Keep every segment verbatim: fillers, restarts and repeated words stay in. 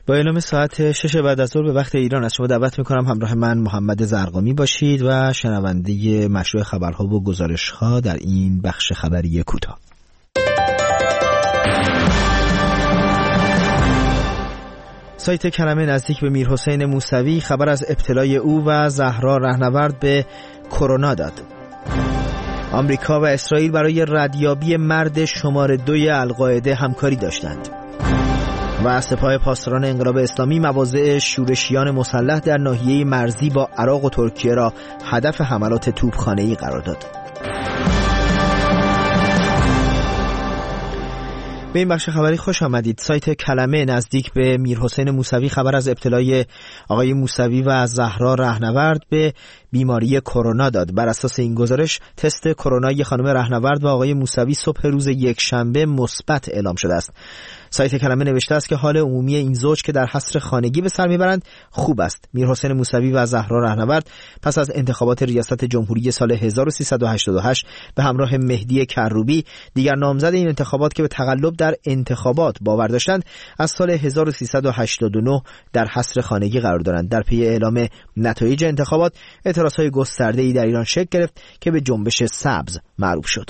با اعلام ساعت شش بعد از ظهر به وقت ایران از شما دعوت میکنم همراه من محمد زرقامی باشید و شنونده مشروع خبرها و گزارشها در این بخش خبری کوتاه. سایت کلمه نزدیک به میرحسین موسوی خبر از ابتلای او و زهرا رهنورد به کرونا داد. آمریکا و اسرائیل برای ردیابی مرد شماره دوی القاعده همکاری داشتند. و سپاه پاسداران انقلاب اسلامی مواضع شورشیان مسلح در ناحیه مرزی با عراق و ترکیه را هدف حملات توپخانه‌ای قرار داد. به این بخش خبری خوش آمدید. سایت کلمه نزدیک به میرحسین موسوی خبر از ابتلای آقای موسوی و زهرا رهنورد به بیماری کرونا داد. بر اساس این گزارش تست کرونای خانم رهنورد و آقای موسوی صبح روز یکشنبه مثبت اعلام شده است. سایت کلمه نوشته است که حال عمومی این زوج که در حصر خانگی به سر میبرند خوب است. میرحسین موسوی و زهرا رهنورد پس از انتخابات ریاست جمهوری سال هزار و سیصد و هشتاد و هشت به همراه مهدی کروبی دیگر نامزد این انتخابات که به تقلب در انتخابات باور داشتند از سال هزار و سیصد و هشتاد و نه در حصر خانگی قرار دارند. در پی اعلام نتایج انتخابات اعتراضهای گسترده‌ای در ایران شکل گرفت که به جنبش سبز معروف شد.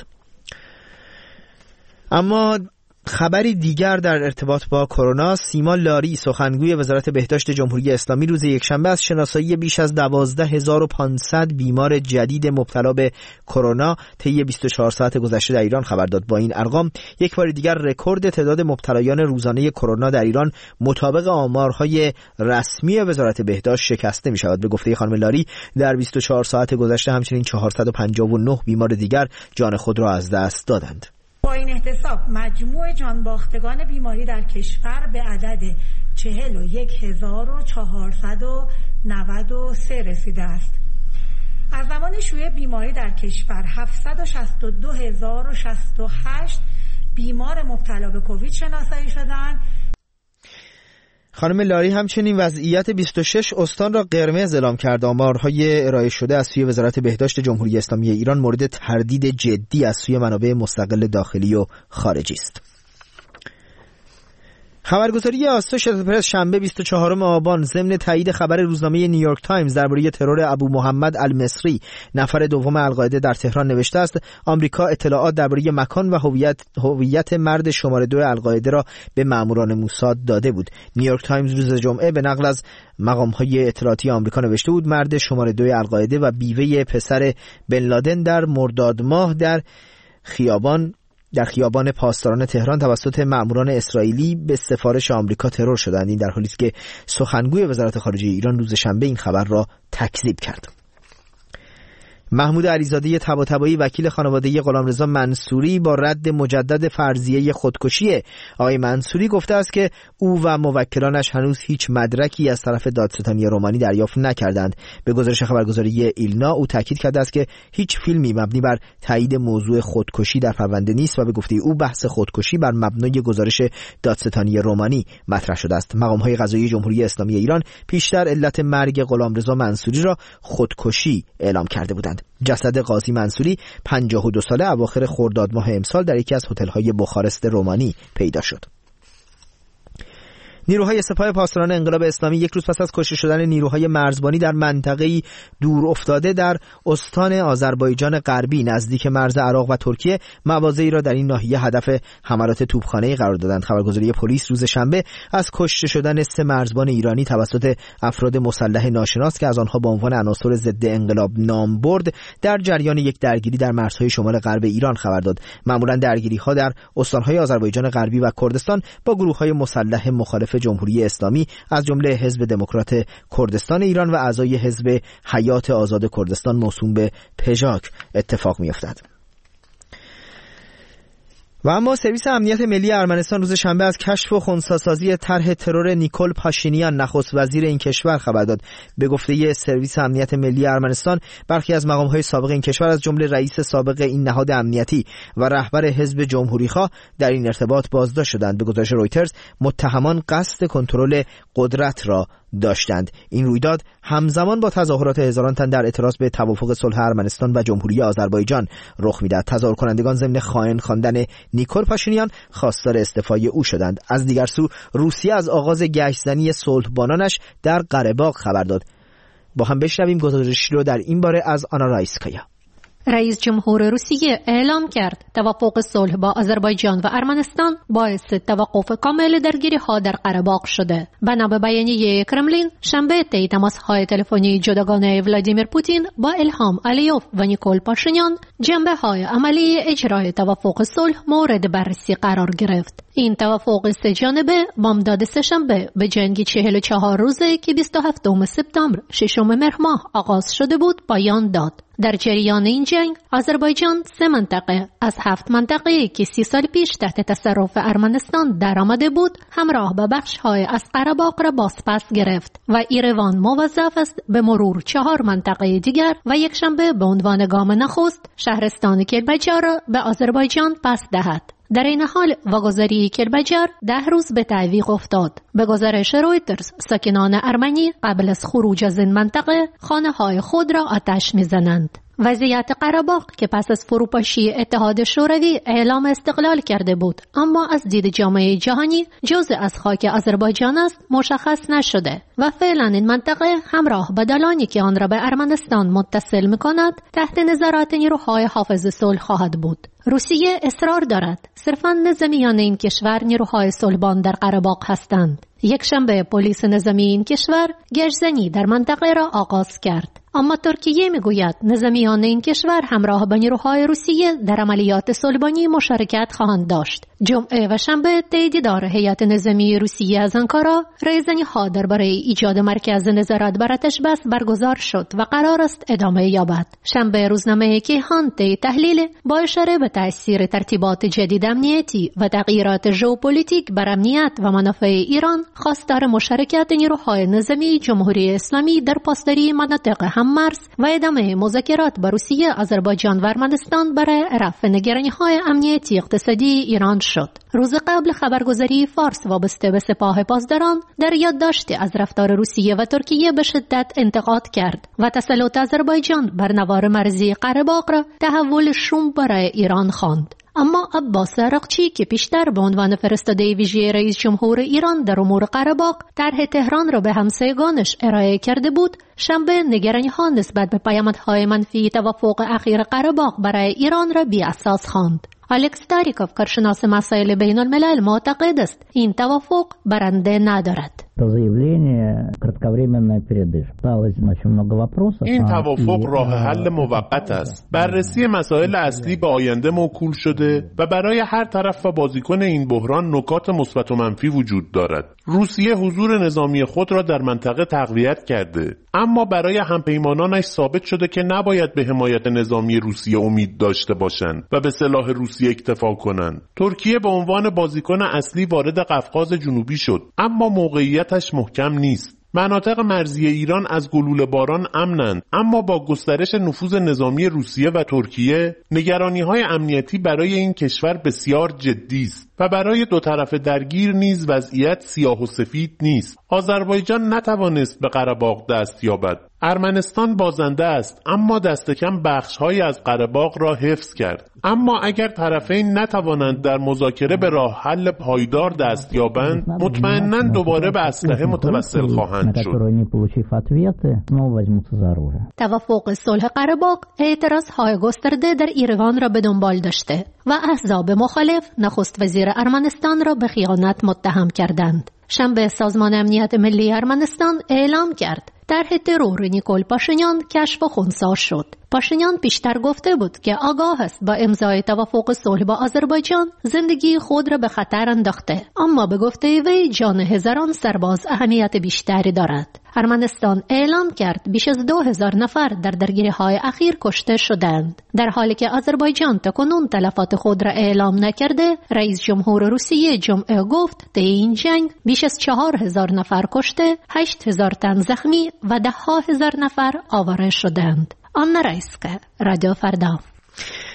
اما خبری دیگر در ارتباط با کرونا، سیما لاری سخنگوی وزارت بهداشت جمهوری اسلامی روز یکشنبه از شناسایی بیش از دوازده هزار و پانصد بیمار جدید مبتلا به کرونا طی بیست و چهار ساعت گذشته در ایران خبر داد. با این ارقام یک بار دیگر رکورد تعداد مبتلایان روزانه کرونا در ایران مطابق آمارهای رسمی وزارت بهداشت شکسته می شود. به گفته خانم لاری در بیست و چهار ساعت گذشته همچنین چهارصد و پنجاه و نه بیمار دیگر جان خود را از دست دادند. با این احتساب مجموع جانباختگان بیماری در کشور به عدد چهل و یک هزار و چهارصد و نود و سه رسیده است. از زمان شیوع بیماری در کشور هفتصد و شصت و دو هزار و شصت و هشت بیمار مبتلا به کووید شناسایی شدند. خانم لاری همچنین وضعیت بیست و شش استان را قرمز اعلام کرد. آمارهای ارائه شده از سوی وزارت بهداشت جمهوری اسلامی ایران مورد تردید جدی از سوی منابع مستقل داخلی و خارجی است. خبرگزاری آسوشیتد پرس شنبه بیست و چهارم آبان ضمن تایید خبر روزنامه نیویورک تایمز درباره ترور ابو محمد المصری نفر دوم القاعده در تهران نوشته است آمریکا اطلاعات درباره مکان و هویت هویت مرد شماره دو القاعده را به ماموران موساد داده بود. نیویورک تایمز روز جمعه به نقل از مقام‌های اطلاعاتی آمریکا نوشته بود مرد شماره دو القاعده و بیوه پسر بن لادن در مرداد ماه در خیابان در خیابان پاسداران تهران توسط ماموران اسرائیلی به سفارش آمریکا ترور شدند. این در حالی است که سخنگوی وزارت خارجه ایران روز شنبه این خبر را تکذیب کرد. محمود علیزاده طباطبایی وکیل خانواده غلامرضا منصوری با رد مجدد فرضیه خودکشی آقای منصوری گفته است که او و موکلانش هنوز هیچ مدرکی از طرف دادستانی رومانی دریافت نکردند. به گزارش خبرگزاری ایلنا او تاکید کرده است که هیچ فیلمی مبنی بر تایید موضوع خودکشی در پرونده نیست و به گفته او بحث خودکشی بر مبنای گزارش دادستانی رومانی مطرح شده است. مقام‌های قضایی جمهوری اسلامی ایران پیشتر علت مرگ غلامرضا منصوری را خودکشی اعلام کرده بودند. جسد قاضی منصوری پنجاه و دو ساله اواخر خرداد ماه امسال در یکی از هتل‌های بخارست رومانی پیدا شد. نیروهای سپاه پاسداران انقلاب اسلامی یک روز پس از کشته شدن نیروهای مرزبانی در منطقه‌ای دور افتاده در استان آذربایجان غربی نزدیک مرز عراق و ترکیه مواضعی را در این ناحیه هدف حملات توپخانه‌ای قرار دادند. خبرگزاری پلیس روز شنبه از کشته شدن سه مرزبان ایرانی توسط افراد مسلح ناشناس که از آنها به عنوان عناصر ضد انقلاب نام برد در جریان یک درگیری در مرزهای شمال غرب ایران خبر داد. معمولا درگیری‌ها در استان‌های آذربایجان غربی و کردستان با گروه‌های مسلح مخالف جمهوری اسلامی از جمله حزب دموکرات کردستان ایران و اعضای حزب حیات آزاد کردستان موسوم به پژاک اتفاق می‌افتد. و اما سرویس امنیت ملی ارمنستان روز شنبه از کشف و خنثی‌سازی طرح ترور نیکول پاشینیان نخست وزیر این کشور خبر داد. به گفته سرویس امنیت ملی ارمنستان برخی از مقام‌های سابق این کشور از جمله رئیس سابق این نهاد امنیتی و رهبر حزب جمهوری‌خواه در این ارتباط بازداشت شدند. به گزارش رویترز متهمان قصد کنترل قدرت را داشتند. این رویداد همزمان با تظاهرات هزاران تن در اعتراض به توافق صلح ارمنستان و جمهوری آذربایجان رخ می‌دهد. تظاهر کنندگان ضمن خائن خواندن نیکول پاشینیان خواستار استعفای او شدند. از دیگر سو روسیه از آغاز گشت‌زنی صلح‌بانانش در قره باغ خبر داد. با هم بشنویم گزارشی رو در این باره از آنا رایسکایا. رئیس جمهور روسیه اعلام کرد توافق صلح با آذربایجان و ارمنستان باعث توقف کامل درگیری‌ها در قره باغ شده. بنا به بیانیه کرملین، شنبه طی تماس‌های تلفنی جداگانه ولادیمیر پوتین با ایلهام علیوف و نیکول پاشینیان، جنبه‌های عملی اجرای توافق صلح مورد بررسی قرار گرفت. این توافق سه جانبه بامداد سه‌شنبه به جنگ چهل و چهار روزه که بیست و هفتم سپتامبر ششم مهر ماه آغاز شده بود پایان داد. در جریان این جنگ آذربایجان سه منطقه از هفت منطقه که سی سال پیش تحت تصرف ارمنستان درآمده بود همراه با بخش‌های از قره باغ را بازپس گرفت و ایروان موظف است به مرور چهار منطقه دیگر و یک شنبه به عنوان گام نخست شهرستان کلبجار را به آذربایجان پس دهد. در این حال واگذاری کلبجار ده روز به تعویق افتاد. به گزارش رویترز، ساکنان ارمنی قبل از خروج از این منطقه خانه‌های خود را آتش می‌زنند. وضعیت قره باغ که پس از فروپاشی اتحاد شوروی اعلام استقلال کرده بود اما از دید جامعه جهانی جزء از خاک آذربایجان است مشخص نشده و فعلا این منطقه همراه با دالانی که آن را به ارمنستان متصل می‌کند تحت نظارت نیروهای حافظ صلح خواهد بود. روسیه اصرار دارد صرفاً نظامیان این کشور نیروهای صلحبان در قره باغ هستند. یک شنبه پلیس نظامی این کشور گشت‌زنی در منطقه را آغاز کرد. اما ترکیه میگوید نظامیان این کشور همراه با نیروهای روسیه در عملیات صلحبانی مشارکت خواهند داشت. جمعه و شنبه طی دیدار هیئت نظامی روسیه از آنکارا رایزنی‌ها درباره ایجاد مرکز نظارت بر آتش‌بس برگزار شد و قرار است ادامه یابد. شنبه روزنامه کیهان طی تحلیل با اشاره به تأثیر ترتیبات جدید امنیتی و تغییرات ژئوپلیتیک بر امنیت و منافع ایران خواستار مشارکت نیروهای نظامی جمهوری اسلامی در پاسداری مناطق هم‌مرز و ادامه مذاکرات با روسیه، آذربایجان و ارمنستان برای رفع نگرانی‌های امنیتی اقتصادی ایران شد. روز قبل خبرگزاری فارس وابسته به سپاه پاسداران در یادداشتی از رفتار روسیه و ترکیه به شدت انتقاد کرد و تسلط آذربایجان بر نوار مرزی قره باغ را تحول شوم برای ایران خواند. اما عباس عراقچی که پیشتر به عنوان فرستاده ویژه رئیس جمهور ایران در امور قره باغ طرح تهران را به همسایگانش ارائه کرده بود، شنبه نگرانی‌ها نسبت به پیامدهای منفی توافق اخیر قره باغ برای ایران را بی اساس خواند. الکس تاریکوف، کارشناس مسائل بین الملل، معتقد است این توافق برنده ندارد. این توافق راه حل موقت است. بررسی مسائل اصلی به آینده موکول شده و برای هر طرف و بازیکن این بحران نکات مثبت و منفی وجود دارد. روسیه حضور نظامی خود را در منطقه تقویت کرده، اما برای همپیمانانش ثابت شده که نباید به حمایت نظامی روسیه امید داشته باشند و به سلاح روسیه اکتفا کنند. ترکیه به عنوان بازیکن اصلی وارد قفقاز جنوبی شد، اما موقعیتش محکم نیست. مناطق مرزی ایران از گلوله باران امنند، اما با گسترش نفوذ نظامی روسیه و ترکیه نگرانی‌های امنیتی برای این کشور بسیار جدی است و برای دو طرف درگیر نیز وضعیت سیاه و سفید نیست. آذربایجان نتوانست به قره باغ دست یابد. ارمنستان بازنده است، اما دست کم بخش‌هایی از قره باغ را حفظ کرد. اما اگر طرفین نتوانند در مذاکره به راه حل پایدار دست یابند، مطمئناً دوباره به اسلحه متوسل خواهند شد. توافق صلح قره باغ اعتراض‌های گسترده در ایروان را به دنبال داشته و احزاب مخالف نخست وزیر ارمنستان را به خیانت متهم کردند. شنبه سازمان امنیت ملی ارمنستان اعلام کرد طرح ترور نیکول پاشینیان کشف و خنثی شد. پاشینیان پیشتر گفته بود که آگاه است با امضای توافق صلح با آذربایجان زندگی خود را به خطر انداخته، اما به گفته وی جان هزاران سرباز اهمیت بیشتری دارد. ارمنستان اعلام کرد بیش از دو هزار نفر در درگیری‌های اخیر کشته شدند. در حالی که آذربایجان تاکنون تلفات خود را اعلام نکرده، رئیس جمهور روسیه جمعه گفت طی این جنگ بیش از چهار هزار نفر کشته، هشت هزار تن زخمی و ده ها هزار نفر آواره شدند. آنا رایسکا، رادیو فردا.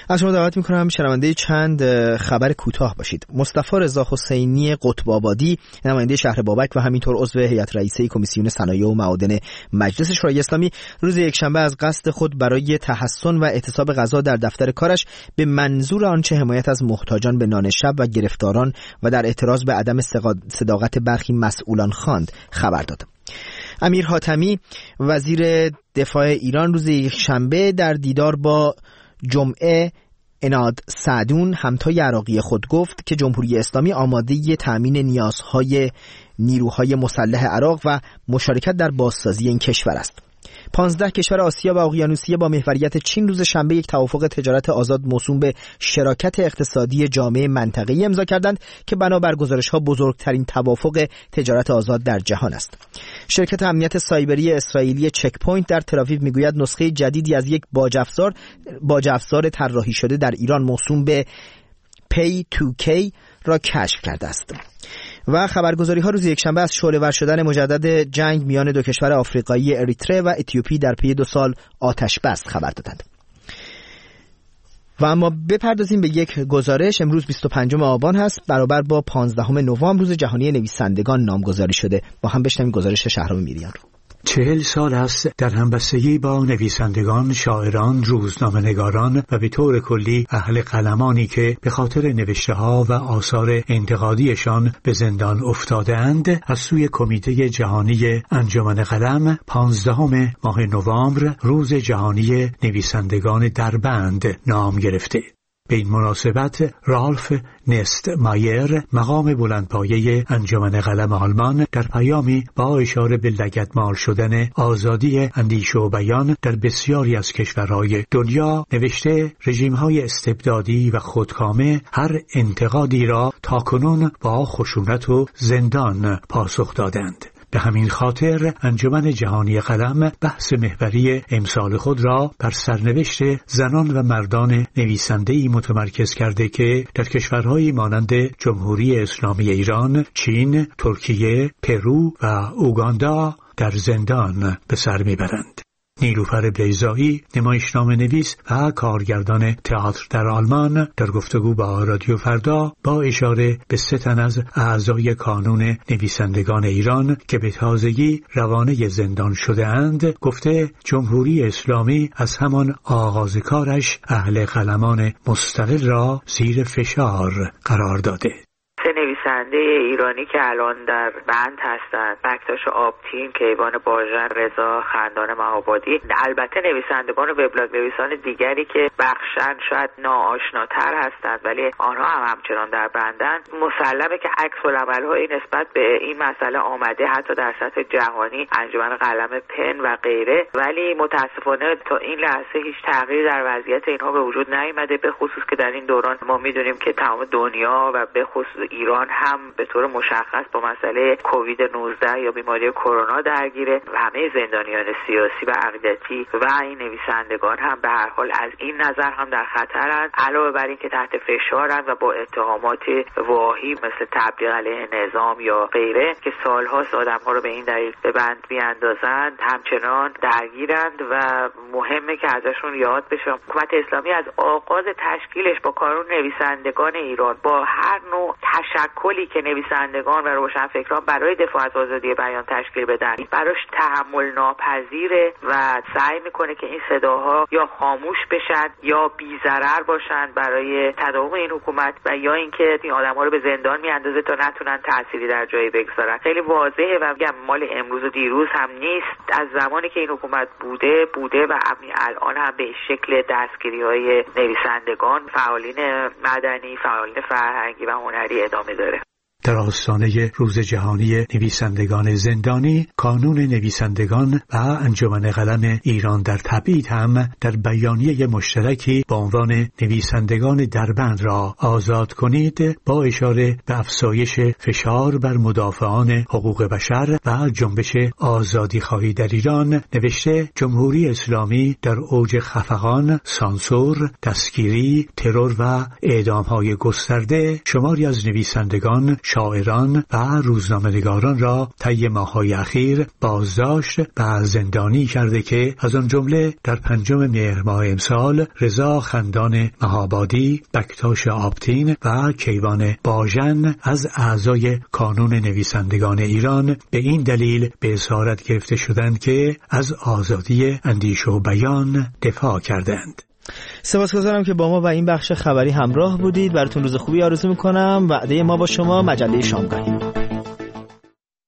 از شما دعوت میکنم شنونده چند خبر کوتاه باشید. مصطفی رضا حسینی قطب آبادی، نماینده شهر بابک و همینطور عضو هیئت رئیسه کمیسیون صنایع و معادن مجلس شورای اسلامی، روز یکشنبه از قصد خود برای تحسن و اعتصاب غذا در دفتر کارش به منظور آنچه حمایت از محتاجان به نان شب و گرفتاران و در اعتراض به عدم صداقت برخی مسئولان خواند خبر داد. امیر حاتمی وزیر دفاع ایران روز یکشنبه در دیدار با جمعه اناد سعدون همتای عراقی خود گفت که جمهوری اسلامی آماده تأمین نیازهای نیروهای مسلح عراق و مشارکت در بازسازی این کشور است. پانزده کشور آسیا و اقیانوسیه با محوریت چین روز شنبه یک توافق تجارت آزاد موسوم به شراکت اقتصادی جامع منطقه‌ای امضا کردند که بنابر گزارش‌ها بزرگترین توافق تجارت آزاد در جهان است. شرکت امنیت سایبری اسرائیلی چک پوینت در تل‌آویو میگوید نسخه جدیدی از یک باج افزار باج افزار طراحی شده در ایران موسوم به پی تو کی را کشف کرده است. و خبرگزاری ها روز یکشنبه از شعله‌ور شدن مجدد جنگ میان دو کشور آفریقایی اریتره و اتیوپی در پی دو سال آتش بس خبر دادند. و اما بپردازیم به یک گزارش. امروز بیست و پنجم آبان هست، برابر با پانزدهم نوامبر روز جهانی نویسندگان نامگذاری شده. با هم بشنویم گزارش شهرام میریان رو. چهل سال است در همبستگی با نویسندگان، شاعران، روزنامه‌نگاران و به طور کلی اهل قلمانی که به خاطر نوشته‌ها و آثار انتقادیشان به زندان افتاده‌اند از سوی کمیته جهانی انجمن قلم پانزدهم ماه نوامبر روز جهانی نویسندگان دربند نام گرفته. به این مناسبت رالف نست مایر، مقام بلندپایه انجمن قلم آلمان، در پیامی با اشاره به لگدمال شدن آزادی اندیشه و بیان در بسیاری از کشورهای دنیا نوشته رژیم‌های استبدادی و خودکامه هر انتقادی را تاکنون با خشونت و زندان پاسخ دادند. به همین خاطر انجمن جهانی قلم بحث محوری امسال خود را بر سرنوشت زنان و مردان نویسنده‌ای متمرکز کرده که در کشورهایی مانند جمهوری اسلامی ایران، چین، ترکیه، پرو و اوگاندا در زندان به سر میبرند. نیلوفر بیضایی، نمایشنامه نویس و کارگردان تئاتر در آلمان، در گفتگو با رادیو فردا با اشاره به سه تن از اعضای کانون نویسندگان ایران که به تازگی روانه زندان شده اند گفته جمهوری اسلامی از همان آغاز کارش اهل قلمان مستقل را زیر فشار قرار داده. سه نویسنده ایرانی که الان در بند هستند، بکتاش آبتین، کیوان باژن، رضا خندان مهابادی، البته نویسندگان و وبلاگ نویسان دیگری که بخشن شاید ناآشناتر هستند ولی آنها هم همچنان در بندند. مسلمه که عکس العمل‌های نسبت به این مسئله آمده حتی در سطح جهانی، انجمن قلم پن و غیره، ولی متاسفانه تا این لحظه هیچ تغییری در وضعیت اینها به وجود نیامده، به خصوص که در این دوران ما میدونیم که تمام دنیا و به خصوص ایران هم به طور مشخص با مسئله کووید نوزده یا بیماری کرونا درگیره و همه زندانیان سیاسی و عقیدتی و این نویسندگان هم به هر حال از این نظر هم در خطرند، علاوه بر این که تحت فشارند و با اتهامات واهی مثل تبلیغ علیه نظام یا غیره که سالهاست آدم‌ها رو به این دلیل به بند بیاندازند همچنان درگیرند و مهمه که ازشون یاد بشه. حکومت اسلامی از آغاز تشکیلش با کانون نویسندگان ایران با هر نوع تشکلی که نویسندگان و روشنفکران برای دفاع از آزادی بیان تشکیل بدن براش تحمل ناپذیره و سعی میکنه که این صداها یا خاموش بشن یا بی‌ضرر باشن برای تداوم این حکومت و یا اینکه این آدم‌ها رو به زندان میاندازه تا نتونن تأثیری در جایی بگذارن. خیلی واضحه و میگم مال امروز و دیروز هم نیست، از زمانی که این حکومت بوده بوده و الان هم به شکل دستگیری‌های نویسندگان، فعالین مدنی، فعالین فرهنگی و هنری ادامه داره. در آستانه روز جهانی نویسندگان زندانی، کانون نویسندگان و انجمن قلم ایران در تبعید هم در بیانیه مشترکی با عنوان نویسندگان دربند را آزاد کنید با اشاره به افزایش فشار بر مدافعان حقوق بشر و جنبش آزادی خواهی در ایران نوشته جمهوری اسلامی در اوج خفقان، سانسور، دستگیری، ترور و اعدام‌های گسترده شماری از نویسندگان، شاعران و روزنامه‌نگاران را طی ماه‌های اخیر بازداشت و زندانی کرده که از آن جمله در پنجم مهر ماه امسال رضا خندان مهابادی، بکتاش آبتین و کیوان باژن از اعضای کانون نویسندگان ایران به این دلیل به اسارت گرفته شدند که از آزادی اندیشه و بیان دفاع کردند. سپاسگزارم که با ما و این بخش خبری همراه بودید. براتون روز خوبی آرزو میکنم. وعده ما با شما مجله شامگاهی.